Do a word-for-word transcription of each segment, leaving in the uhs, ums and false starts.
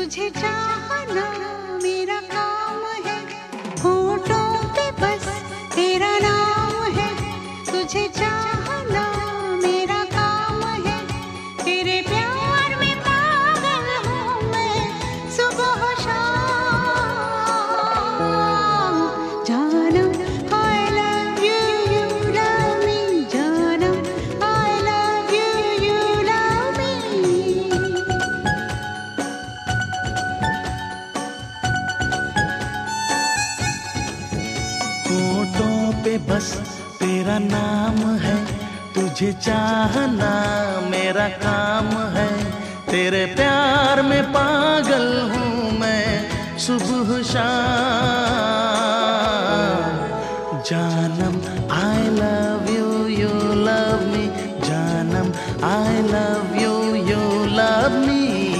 तुझे चाहना मेरा काम है, होठों पे बस तेरा नाम है। तुझे चाहना मेरा काम है, तेरे प्यार में पागल हूँ मैं सुबह शाम। जानम I love you, you love me, जानम I love you, you love me। होठों पे बस तेरा नाम है, तुझे चाहना मेरा काम है। तेरे प्यार में पागल हूँ मैं सुबह शाम। जानम I love you, you love me, जानम I love you, you love me।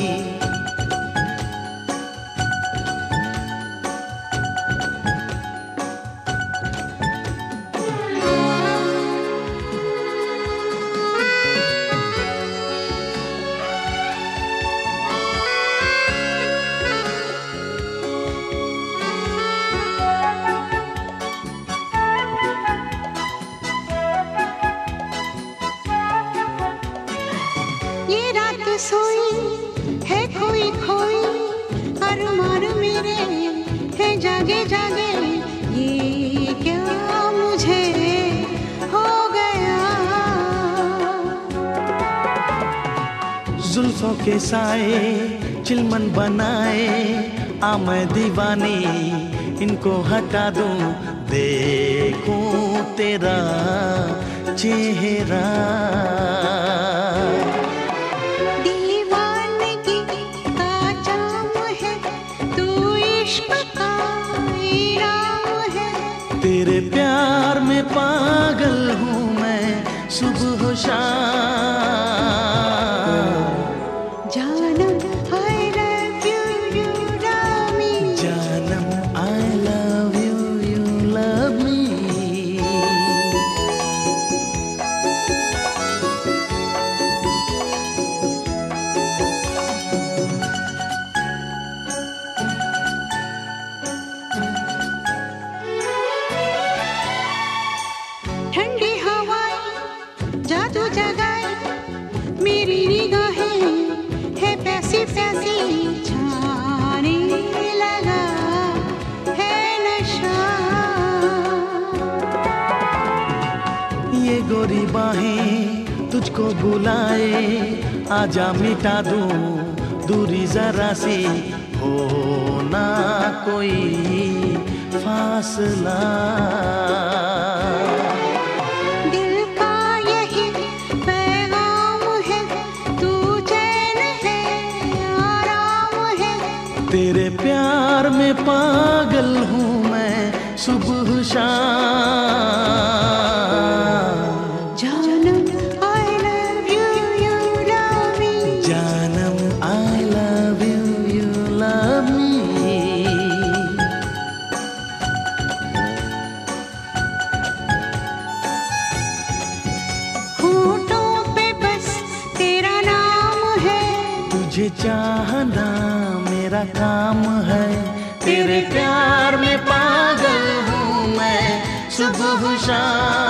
ये रात सोई है खोई खोई, अरमान मेरे है जागे जागे। ये क्या मुझे हो गया। जुल्फों के साए चिलमन बनाए, आ मैं दीवानी इनको हटा दूं, देखूं तेरा चेहरा। दीवानगी का जाम है, तू इश्क का इनाम है। तेरे प्यार में पागल हूँ मैं सुबह शाम। जानम I love you, you love me, जानम I love you, you love me। ठंडी हवाएं जादू जगाए, मेरी निगाहें है प्यासी प्यासी, छाने लगा है नशा। ये गोरी बाहें तुझको बुलाए, आजा मिटा दूं दूरी जरा सी, हो ना कोई फासला। दिल का यही पैगाम है, तू चैन है आराम है। तेरे प्यार में पागल हूँ मैं सुबह शाम। जानम I love you, you love me, जानम I love you, you love me। होठों पे बस तेरा नाम है, तुझे चाहना मेरा काम है। तेरे प्यार में पागल हूँ मैं सुबह शाम।